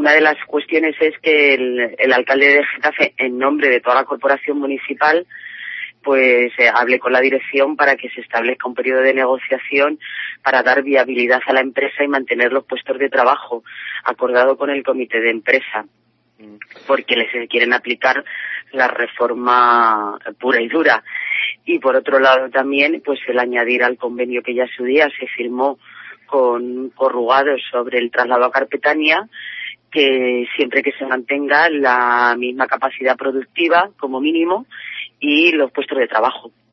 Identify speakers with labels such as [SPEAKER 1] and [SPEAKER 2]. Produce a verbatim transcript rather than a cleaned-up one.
[SPEAKER 1] una de las cuestiones es que el, el alcalde de Getafe, en nombre de toda la corporación municipal, pues eh, hable con la dirección para que se establezca un periodo de negociación para dar viabilidad a la empresa y mantener los puestos de trabajo, acordado con el comité de empresa, porque les quieren aplicar la reforma pura y dura. Y por otro lado también, pues el añadir al convenio que ya en su día se firmó con Corrugados sobre el traslado a Carpetania, que siempre que se mantenga la misma capacidad productiva como mínimo y los puestos de trabajo.